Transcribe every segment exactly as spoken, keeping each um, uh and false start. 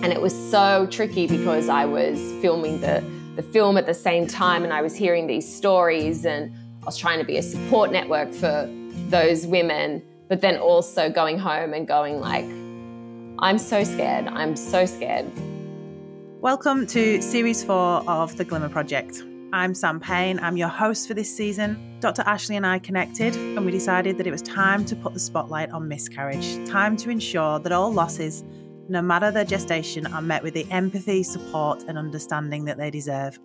And it was so tricky because I was filming the, the film at the same time, and I was hearing these stories, and I was trying to be a support network for those women, but then also going home and going like, I'm so scared. I'm so scared. Welcome to Series four of The Glimmer Project. I'm Sam Payne. I'm your host for this season. Doctor Ashley and I connected, and we decided that it was time to put the spotlight on miscarriage, time to ensure that all losses, no matter their gestation, are met with the empathy, support and understanding that they deserve.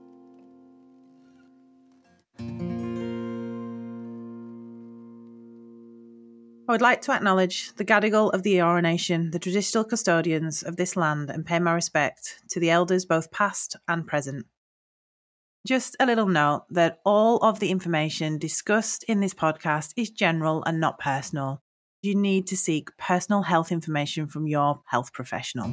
I would like to acknowledge the Gadigal of the Eora Nation, the traditional custodians of this land, and pay my respect to the elders both past and present. Just a little note that all of the information discussed in this podcast is general and not personal. You need to seek personal health information from your health professional.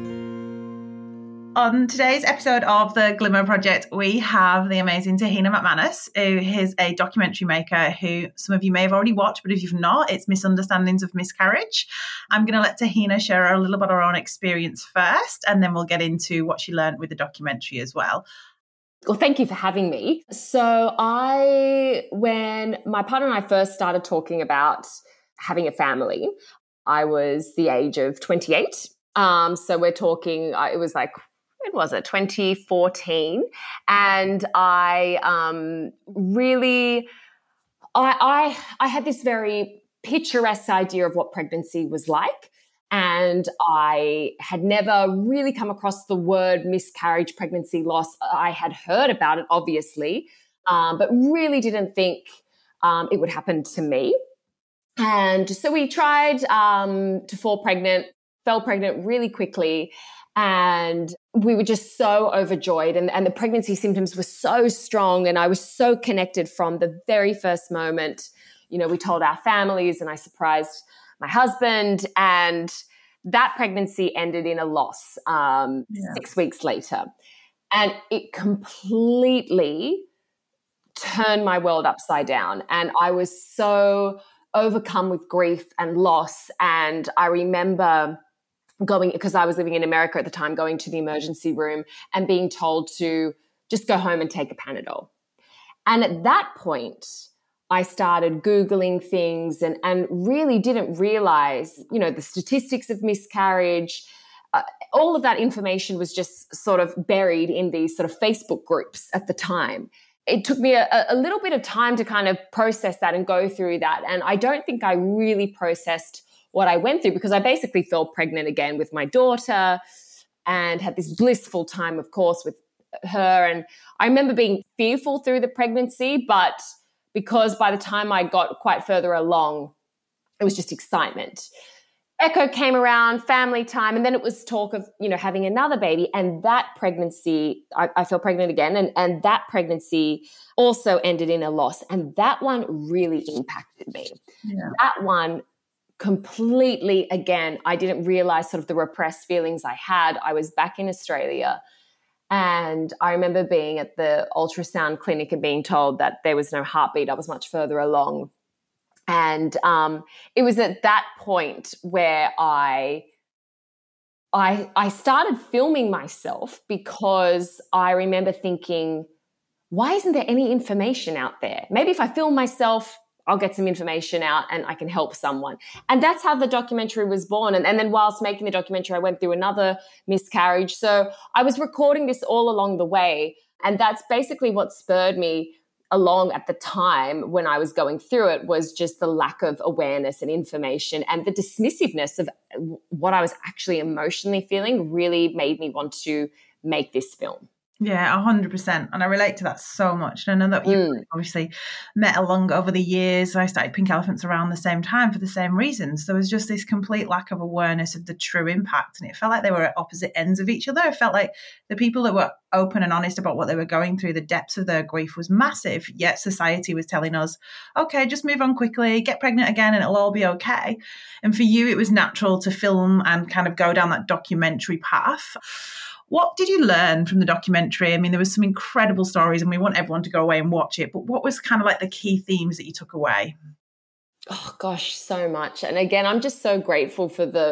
On today's episode of The Glimmer Project, we have the amazing Tahina McManus, who is a documentary maker who some of you may have already watched, but if you've not, it's Misunderstandings of Miscarriage. I'm going to let Tahina share a little bit of her own experience first, and then we'll get into what she learned with the documentary as well. Well, thank you for having me. So I, when my partner and I first started talking about having a family, I was the age of twenty-eight. Um, so we're talking, uh, it was like, when was it? twenty fourteen. And I um, really, I, I, I had this very picturesque idea of what pregnancy was like. And I had never really come across the word miscarriage, pregnancy loss. I had heard about it, obviously, um, but really didn't think um, it would happen to me. And so we tried um, to fall pregnant, fell pregnant really quickly. And we were just so overjoyed. And, and the pregnancy symptoms were so strong. And I was so connected from the very first moment. You know, we told our families and I surprised my husband. And that pregnancy ended in a loss um, yeah. six weeks later. And it completely turned my world upside down. And I was so overcome with grief and loss. And I remember going, because I was living in America at the time, going to the emergency room and being told to just go home and take a Panadol. And at that point, I started Googling things and, and really didn't realize, you know, the statistics of miscarriage. Uh, all of that information was just sort of buried in these sort of Facebook groups at the time. It took me a, a little bit of time to kind of process that and go through that. And I don't think I really processed what I went through because I basically fell pregnant again with my daughter and had this blissful time, of course, with her. And I remember being fearful through the pregnancy, but because by the time I got quite further along, it was just excitement. Echo came around, family time, and then it was talk of, you know, having another baby. And that pregnancy, I, I fell pregnant again, and, and that pregnancy also ended in a loss. And that one really impacted me. Yeah. That one completely, again, I didn't realize sort of the repressed feelings I had. I was back in Australia. And I remember being at the ultrasound clinic and being told that there was no heartbeat. I was much further along. And um, it was at that point where I, I, I started filming myself because I remember thinking, why isn't there any information out there? Maybe if I film myself, I'll get some information out and I can help someone. And that's how the documentary was born. And, and then whilst making the documentary, I went through another miscarriage. So I was recording this all along the way. And that's basically what spurred me along at the time when I was going through it, was just the lack of awareness and information, and the dismissiveness of what I was actually emotionally feeling really made me want to make this film. Yeah, one hundred percent. And I relate to that so much. And I know that you mm. obviously met along over the years. I started Pink Elephants around the same time for the same reasons. There was just this complete lack of awareness of the true impact. And it felt like they were at opposite ends of each other. It felt like the people that were open and honest about what they were going through, the depths of their grief was massive. Yet society was telling us, okay, just move on quickly, get pregnant again and it'll all be okay. And for you, it was natural to film and kind of go down that documentary path. What did you learn from the documentary? I mean, there was some incredible stories and we want everyone to go away and watch it, but what was kind of like the key themes that you took away? Oh gosh, so much. And again, I'm just so grateful for the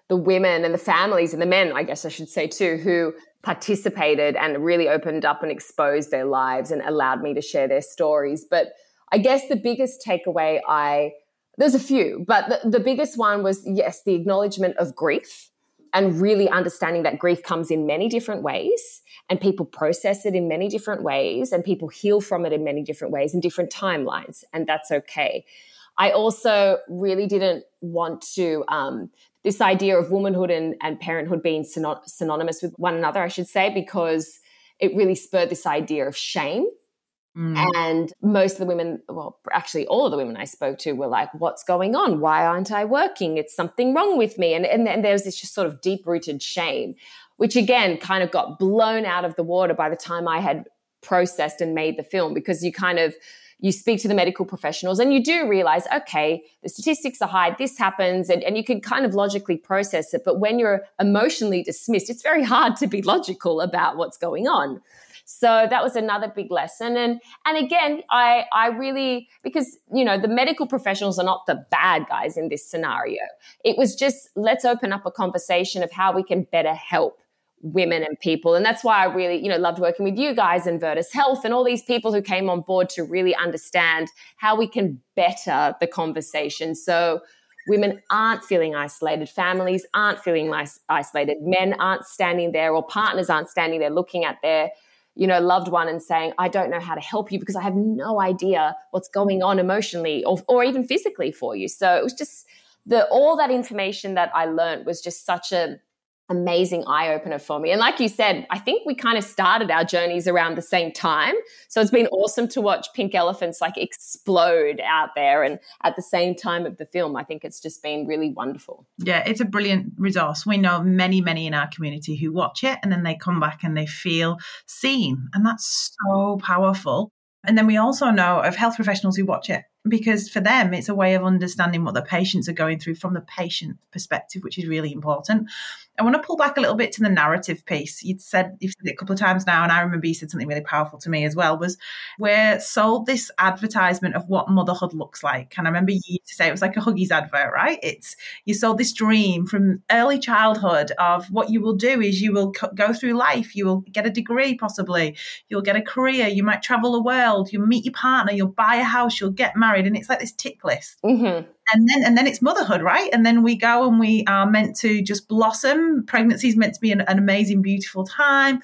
the women and the families and the men, I guess I should say too, who participated and really opened up and exposed their lives and allowed me to share their stories. But I guess the biggest takeaway I, there's a few, but the, the biggest one was, yes, the acknowledgement of grief and really understanding that grief comes in many different ways and people process it in many different ways and people heal from it in many different ways and different timelines, and that's okay. I also really didn't want to, um, this idea of womanhood and, and parenthood being syno- synonymous with one another, I should say, because it really spurred this idea of shame. Mm. And most of the women, well, actually all of the women I spoke to were like, what's going on? Why aren't I working? It's something wrong with me. And, and, and there was this just sort of deep-rooted shame, which again kind of got blown out of the water by the time I had processed and made the film, because you kind of, you speak to the medical professionals and you do realize, okay, the statistics are high, this happens, and, and you can kind of logically process it. But when you're emotionally dismissed, it's very hard to be logical about what's going on. So that was another big lesson. And and again, I I really, because, you know, the medical professionals are not the bad guys in this scenario. It was just, let's open up a conversation of how we can better help women and people. And that's why I really, you know, loved working with you guys and Virtus Health and all these people who came on board to really understand how we can better the conversation. So women aren't feeling isolated, families aren't feeling isolated, men aren't standing there, or partners aren't standing there looking at their, you know, loved one and saying, I don't know how to help you because I have no idea what's going on emotionally or, or even physically for you. So it was just the, all that information that I learned was just such a amazing eye-opener for me. And like you said, I think we kind of started our journeys around the same time. So it's been awesome to watch Pink Elephants like explode out there. And at the same time of the film, I think it's just been really wonderful. Yeah, it's a brilliant resource. We know many, many in our community who watch it and then they come back and they feel seen. And that's so powerful. And then we also know of health professionals who watch it, because for them, it's a way of understanding what the patients are going through from the patient perspective, which is really important. I want to pull back a little bit to the narrative piece. You'd said, you've said it a couple of times now, and I remember you said something really powerful to me as well, was we're sold this advertisement of what motherhood looks like. And I remember you used to say it was like a Huggies advert, right? It's, you sold this dream from early childhood of what you will do is you will co- go through life, you will get a degree possibly, you'll get a career, you might travel the world, you'll meet your partner, you'll buy a house, you'll get married. And it's like this tick list. Mm-hmm. And then and then it's motherhood, right? And then we go and we are meant to just blossom. Pregnancy is meant to be an, an amazing, beautiful time.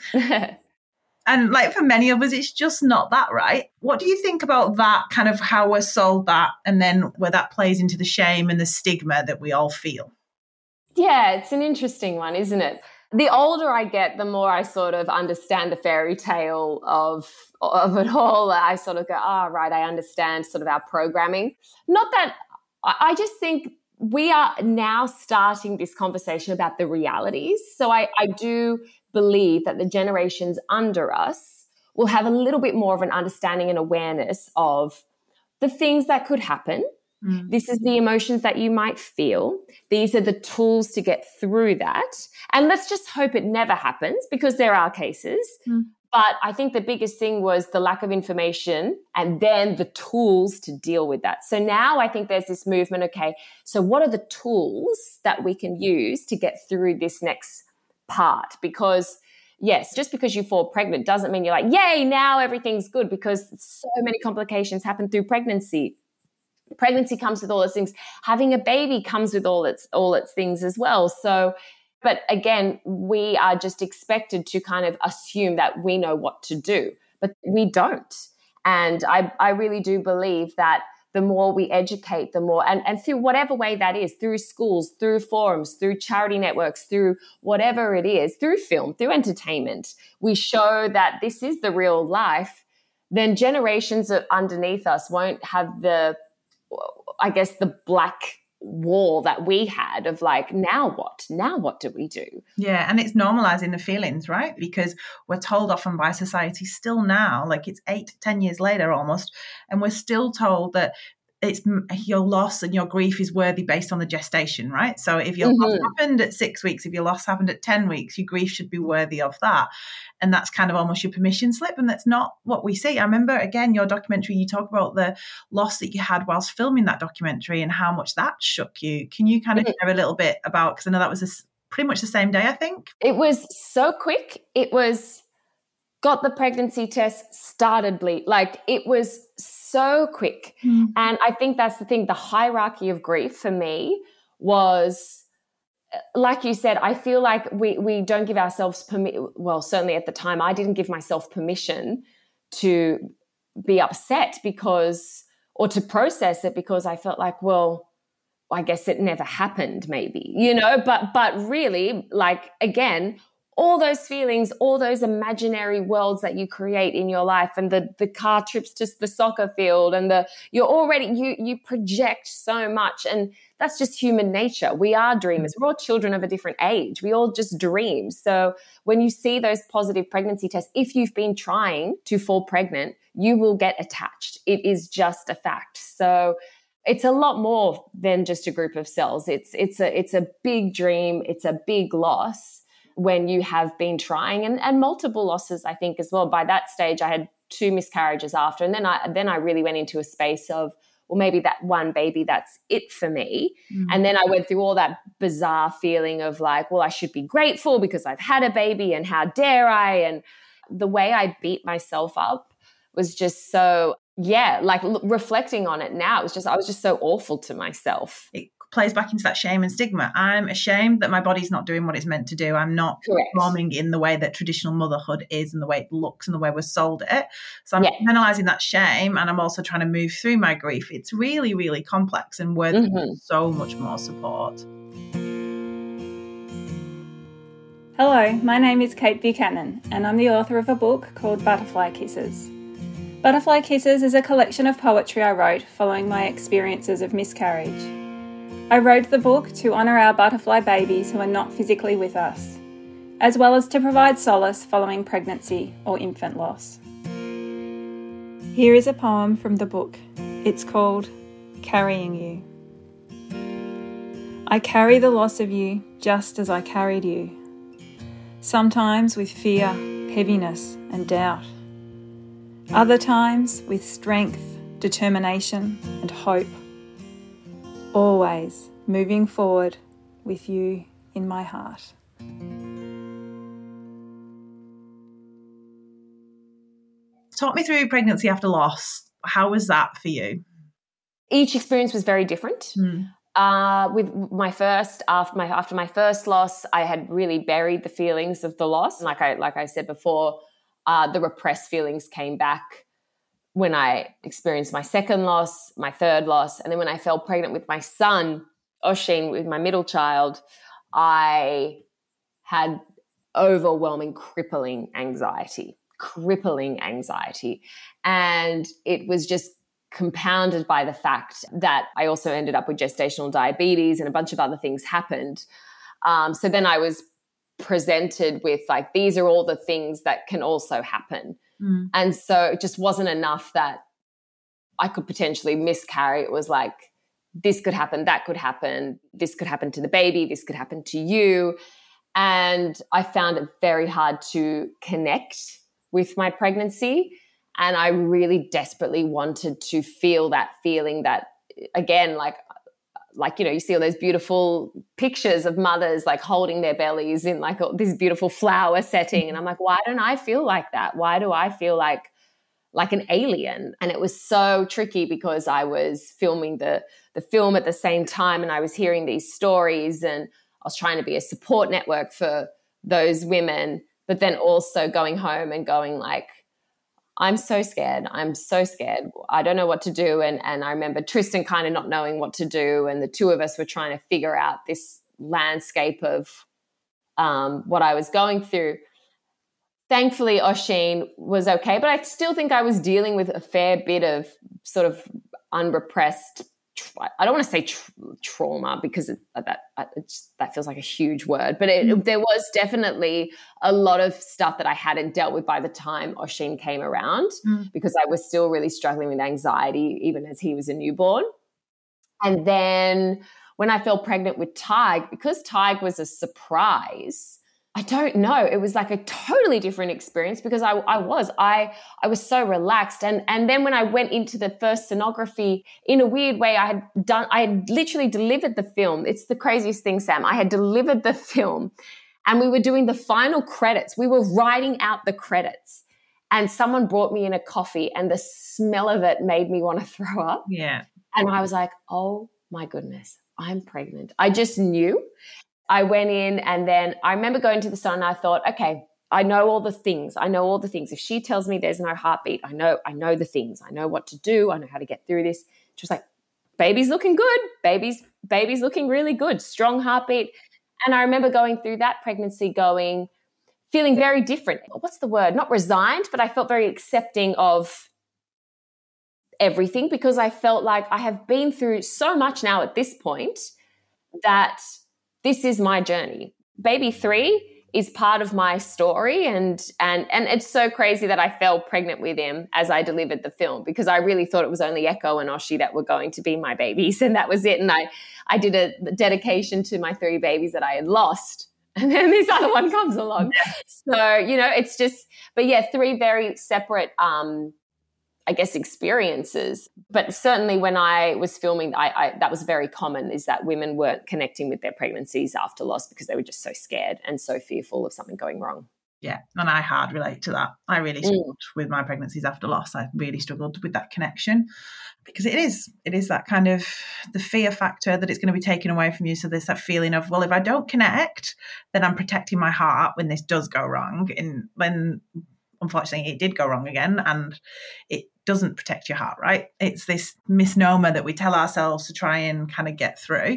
And like for many of us, it's just not that, right? What do you think about that, kind of how we're sold that, and then where that plays into the shame and the stigma that we all feel? Yeah, it's an interesting one, isn't it? The older I get, the more I sort of understand the fairy tale of of it all. I sort of go, ah, oh, right, I understand sort of our programming. Not that, I just think we are now starting this conversation about the realities. So I, I do believe that the generations under us will have a little bit more of an understanding and awareness of the things that could happen. Mm. This is the emotions that you might feel. These are the tools to get through that. And let's just hope it never happens, because there are cases. Mm. But I think the biggest thing was the lack of information and then the tools to deal with that. So now I think there's this movement, okay, so what are the tools that we can use to get through this next part? Because yes, just because you fall pregnant doesn't mean you're like, yay, now everything's good, because so many complications happen through pregnancy. Pregnancy comes with all its things. Having a baby comes with all its all its things as well. So, but again, we are just expected to kind of assume that we know what to do, but we don't. And I, I really do believe that the more we educate, the more, and, and through whatever way that is, through schools, through forums, through charity networks, through whatever it is, through film, through entertainment, we show that this is the real life, then generations underneath us won't have the, I guess, the black wall that we had of like, now what? Now what do we do? Yeah, and it's normalizing the feelings, right? Because we're told often by society still now, like it's eight, ten years later almost, and we're still told that it's your loss and your grief is worthy based on the gestation, right? So if your Mm-hmm. loss happened at six weeks, if your loss happened at ten weeks, your grief should be worthy of that. And that's kind of almost your permission slip. And that's not what we see. I remember, again, your documentary, you talk about the loss that you had whilst filming that documentary and how much that shook you. Can you kind of mm-hmm. share a little bit about, because I know that was a, pretty much the same day, I think? It was so quick. It was, got the pregnancy test, started bleed. Like, it was so quick. Mm. And I think that's the thing. The hierarchy of grief for me was, like you said, I feel like we we don't give ourselves permission. Well, certainly at the time, I didn't give myself permission to be upset because, or to process it, because I felt like, well, I guess it never happened, maybe, you know, but, but really, like, again, all those feelings, all those imaginary worlds that you create in your life, and the the car trips to the soccer field, and the you're already you you project so much, and that's just human nature. We are dreamers. We're all children of a different age. We all just dream. So when you see those positive pregnancy tests, if you've been trying to fall pregnant, you will get attached. It is just a fact. So it's a lot more than just a group of cells. It's it's a it's a big dream. It's a big loss when you have been trying, and, and multiple losses, I think, as well. By that stage, I had two miscarriages after, and then I then I really went into a space of, well, maybe that one baby, that's it for me. Mm. And then I went through all that bizarre feeling of like, well, I should be grateful because I've had a baby, and how dare I? And the way I beat myself up was just so, yeah, like l- reflecting on it now, it was just, I was just so awful to myself. It plays back into that shame and stigma. I'm ashamed that my body's not doing what it's meant to do. I'm not Correct. performing in the way that traditional motherhood is, and the way it looks, and the way we're sold it. So I'm yeah. analysing that shame, and I'm also trying to move through my grief. It's really, really complex and worth mm-hmm. so much more support. Hello, my name is Kate Buchanan, and I'm the author of a book called Butterfly Kisses. Butterfly Kisses is a collection of poetry I wrote following my experiences of miscarriage. I wrote the book to honour our butterfly babies who are not physically with us, as well as to provide solace following pregnancy or infant loss. Here is a poem from the book. It's called Carrying You. I carry the loss of you just as I carried you, sometimes with fear, heaviness and doubt, other times with strength, determination and hope, always moving forward with you in my heart. Talk me through pregnancy after loss. How was that for you? Each experience was very different. Mm. Uh, with my first, after my after my first loss, I had really buried the feelings of the loss. Like I like I said before, uh, the repressed feelings came back when I experienced my second loss, my third loss, and then when I fell pregnant with my son, Oshin, with my middle child, I had overwhelming, crippling anxiety, crippling anxiety. And it was just compounded by the fact that I also ended up with gestational diabetes, and a bunch of other things happened. Um, so then I was presented with like, these are all the things that can also happen. Mm. And so it just wasn't enough that I could potentially miscarry. It was like, this could happen, that could happen, this could happen to the baby, this could happen to you. And I found it very hard to connect with my pregnancy. And I really desperately wanted to feel that feeling that, again, like, like, you know, you see all those beautiful pictures of mothers like holding their bellies in like this beautiful flower setting. And I'm like, why don't I feel like that? Why do I feel like like an alien? And it was so tricky because I was filming the the film at the same time, and I was hearing these stories, and I was trying to be a support network for those women, but then also going home and going like, I'm so scared. I'm so scared. I don't know what to do. And and I remember Tristan kind of not knowing what to do. And the two of us were trying to figure out this landscape of um, what I was going through. Thankfully, Oshin was okay, but I still think I was dealing with a fair bit of sort of unrepressed I don't want to say tra- trauma because it, that it's, that feels like a huge word, but it, mm. there was definitely a lot of stuff that I hadn't dealt with by the time Oisin came around mm. because I was still really struggling with anxiety even as he was a newborn. And then when I fell pregnant with Tig, because Tig was a surprise, I don't know. It was like a totally different experience because I, I was, I, I was so relaxed. And, and then when I went into the first sonography, in a weird way, I had done, I had literally delivered the film. It's the craziest thing, Sam. I had delivered the film and we were doing the final credits. We were writing out the credits and someone brought me in a coffee and the smell of it made me want to throw up. Yeah. And I was like, oh my goodness, I'm pregnant. I just knew. I went in and then I remember going to the son and I thought, okay, I know all the things. I know all the things. If she tells me there's no heartbeat, I know, I know the things. I know what to do. I know how to get through this. She was like, baby's looking good. Baby's, baby's looking really good. Strong heartbeat. And I remember going through that pregnancy going, feeling very different. What's the word? Not resigned, but I felt very accepting of everything because I felt like I have been through so much now at this point that this is my journey. Baby three is part of my story and and and it's so crazy that I fell pregnant with him as I delivered the film because I really thought it was only Echo and Oshi that were going to be my babies and that was it. And I, I did a dedication to my three babies that I had lost and then this other one comes along. So, you know, it's just, but yeah, three very separate um I guess, experiences. But certainly when I was filming, I, I, that was very common, is that women weren't connecting with their pregnancies after loss because they were just so scared and so fearful of something going wrong. Yeah, and I hard relate to that. I really struggled mm. with my pregnancies after loss. I really struggled with that connection because it is, it is that kind of the fear factor that it's going to be taken away from you. So there's that feeling of, well, if I don't connect, then I'm protecting my heart when this does go wrong. And when unfortunately it did go wrong again and it doesn't protect your heart, right? It's this misnomer that we tell ourselves to try and kind of get through.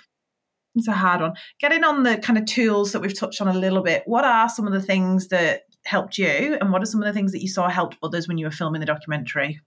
It's a hard one. Getting on the kind of tools that we've touched on a little bit, what are some of the things that helped you and what are some of the things that you saw helped others when you were filming the documentary?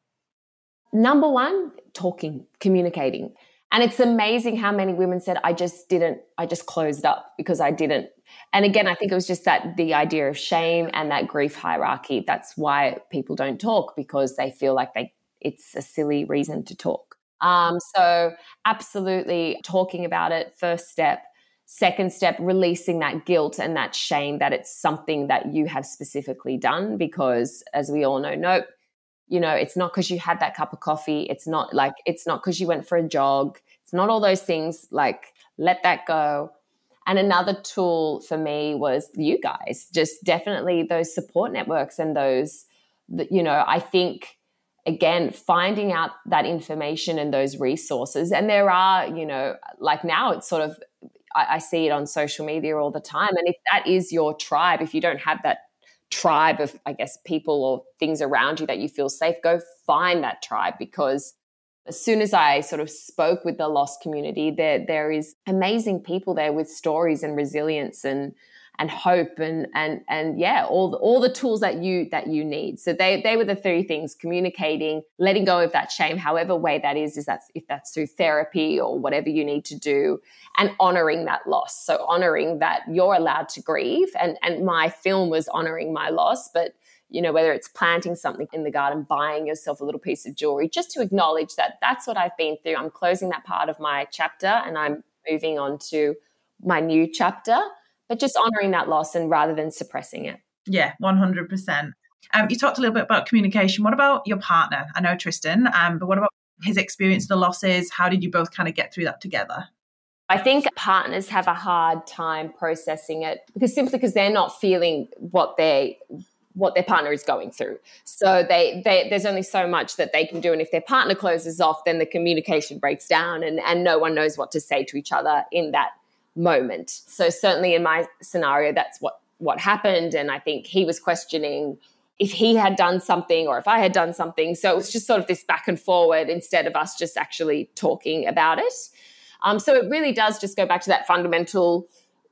Number one, talking, communicating. And it's amazing how many women said, I just didn't, I just closed up because I didn't. And again, I think it was just that the idea of shame and that grief hierarchy. That's why people don't talk because they feel like they it's a silly reason to talk. Um, so absolutely talking about it, first step. Second step, releasing that guilt and that shame that it's something that you have specifically done because as we all know, nope, you know, it's not because you had that cup of coffee. It's not like, it's not because you went for a jog. It's not all those things. Like, let that go. And another tool for me was you guys, just definitely those support networks and those, you know, I think, again, finding out that information and those resources. And there are, you know, like now it's sort of, I, I see it on social media all the time. And if that is your tribe, if you don't have that tribe of, I guess, people or things around you that you feel safe, go find that tribe because as soon as I sort of spoke with the lost community, there there is amazing people there with stories and resilience and and hope and and and yeah, all the, all the tools that you that you need. So they they were the three things: communicating, letting go of that shame, however way that is, is that if that's through therapy or whatever you need to do, and honoring that loss. So honoring that you're allowed to grieve, and and my film was honoring my loss, but you know, whether it's planting something in the garden, buying yourself a little piece of jewelry, just to acknowledge that that's what I've been through. I'm closing that part of my chapter and I'm moving on to my new chapter, but just honoring that loss and rather than suppressing it. Yeah, one hundred percent. Um, you talked a little bit about communication. What about your partner? I know Tristan, um, but what about his experience, the losses? How did you both kind of get through that together? I think partners have a hard time processing it because simply because they're not feeling what they what their partner is going through. So they, they there's only so much that they can do. And if their partner closes off, then the communication breaks down and, and no one knows what to say to each other in that moment. So certainly in my scenario, that's what, what happened. And I think he was questioning if he had done something or if I had done something. So it was just sort of this back and forward instead of us just actually talking about it. Um, so it really does just go back to that fundamental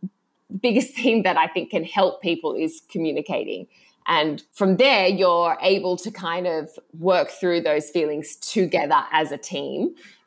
biggest thing that I think can help people is communicating. And from there, you're able to kind of work through those feelings together as a team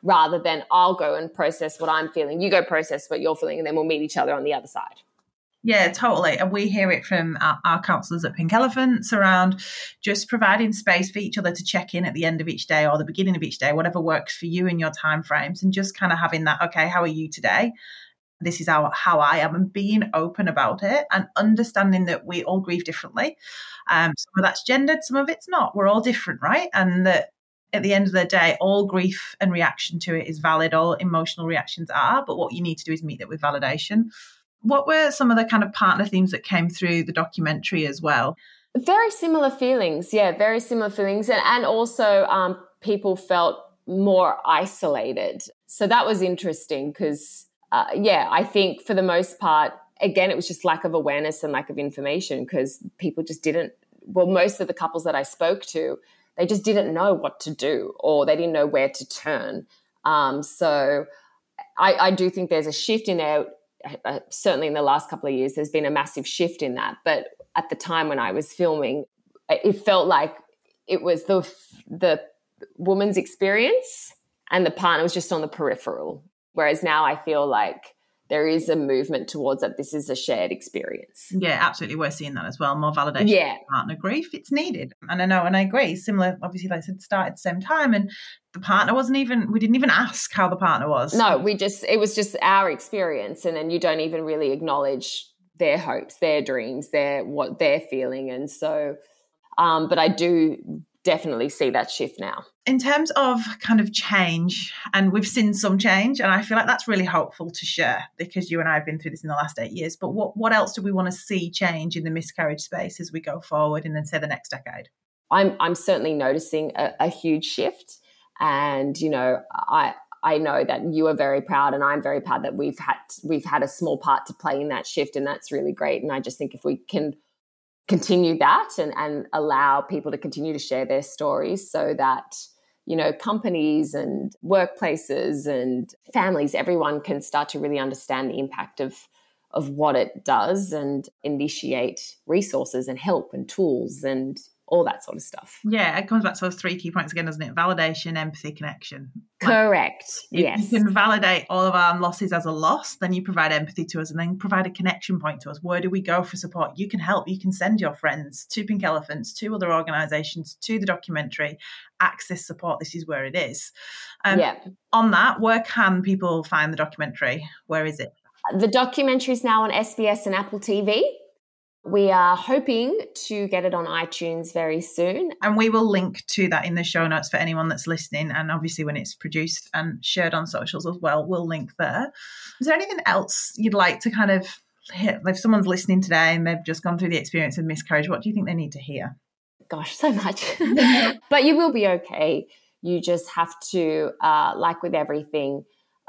rather than I'll go and process what I'm feeling, you go process what you're feeling, and then we'll meet each other on the other side. Yeah, totally. And we hear it from our, our counsellors at Pink Elephants around just providing space for each other to check in at the end of each day or the beginning of each day, whatever works for you in your time frames, and just kind of having that, okay, how are you today? This is how, how I am, and being open about it and understanding that we all grieve differently. Um, some of that's gendered, some of it's not. We're all different, right? And that at the end of the day, all grief and reaction to it is valid. All emotional reactions are, but what you need to do is meet it with validation. What were some of the kind of partner themes that came through the documentary as well? Very similar feelings. Yeah, very similar feelings. And, and also um, people felt more isolated. So that was interesting because, uh, yeah, I think for the most part, again, it was just lack of awareness and lack of information because people just didn't, well, most of the couples that I spoke to, they just didn't know what to do or they didn't know where to turn. Um, so I, I do think there's a shift in there. Uh, certainly in the last couple of years, there's been a massive shift in that. But at the time when I was filming, it felt like it was the the woman's experience and the partner was just on the peripheral. Whereas now I feel like there is a movement towards that this is a shared experience. Yeah, absolutely. We're seeing that as well. More validation yeah. of partner grief. It's needed. And I know, and I agree. Similar, obviously, like I said, started at the same time. And the partner wasn't even, we didn't even ask how the partner was. No, we just, it was just our experience. And then you don't even really acknowledge their hopes, their dreams, their, what they're feeling. And so, um, but I do definitely see that shift now. In terms of kind of change, and we've seen some change, and I feel like that's really helpful to share because you and I have been through this in the last eight years. But what, what else do we want to see change in the miscarriage space as we go forward in, then say, the next decade? I'm I'm certainly noticing a, a huge shift, and you know, I I know that you are very proud, and I'm very proud that we've had we've had a small part to play in that shift, and that's really great. And I just think if we can continue that and and allow people to continue to share their stories, so that you know, companies and workplaces and families, everyone can start to really understand the impact of, of what it does and initiate resources and help and tools and all that sort of stuff. Yeah, it comes back to those three key points again, doesn't it? Validation, empathy, connection. Correct. Like, yes. If you can validate all of our losses as a loss, then you provide empathy to us and then provide a connection point to us. Where do we go for support? You can help. You can send your friends to Pink Elephants, to other organisations, to the documentary, access support. This is where it is. Um, yeah. On that, where can people find the documentary? Where is it? The documentary is now on S B S and Apple T V. We are hoping to get it on iTunes very soon. And we will link to that in the show notes for anyone that's listening. And obviously when it's produced and shared on socials as well, we'll link there. Is there anything else you'd like to kind of hit? If someone's listening today and they've just gone through the experience of miscarriage, what do you think they need to hear? Gosh, so much. But you will be okay. You just have to, uh, like with everything,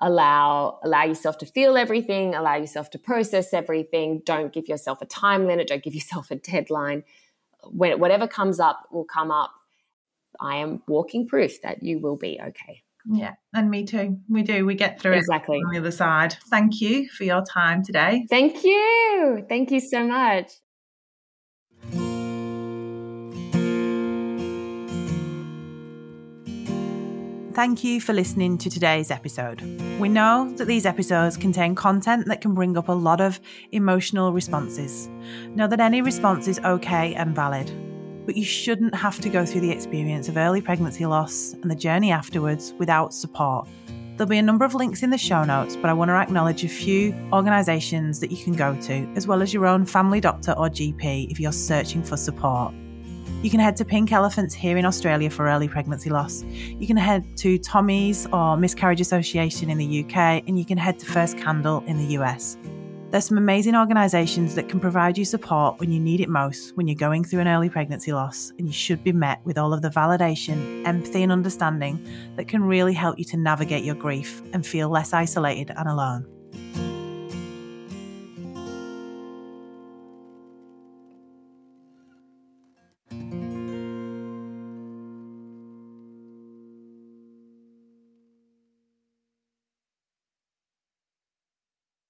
allow allow yourself to feel everything, allow yourself to process everything. Don't give yourself a time limit. Don't give yourself a deadline. When whatever comes up will come up. I am walking proof that you will be okay. Yeah, and me too. We do. We get through exactly. it on the other side. Thank you for your time today. Thank you. Thank you so much. Thank you for listening to today's episode. We know that these episodes contain content that can bring up a lot of emotional responses. Know that any response is okay and valid, but you shouldn't have to go through the experience of early pregnancy loss and the journey afterwards without support. There'll be a number of links in the show notes, but I want to acknowledge a few organisations that you can go to, as well as your own family doctor or G P if you're searching for support. You can head to Pink Elephants here in Australia for early pregnancy loss. You can head to Tommy's or Miscarriage Association in the U K, and you can head to First Candle in the U S. There's some amazing organisations that can provide you support when you need it most when you're going through an early pregnancy loss, and you should be met with all of the validation, empathy and understanding that can really help you to navigate your grief and feel less isolated and alone.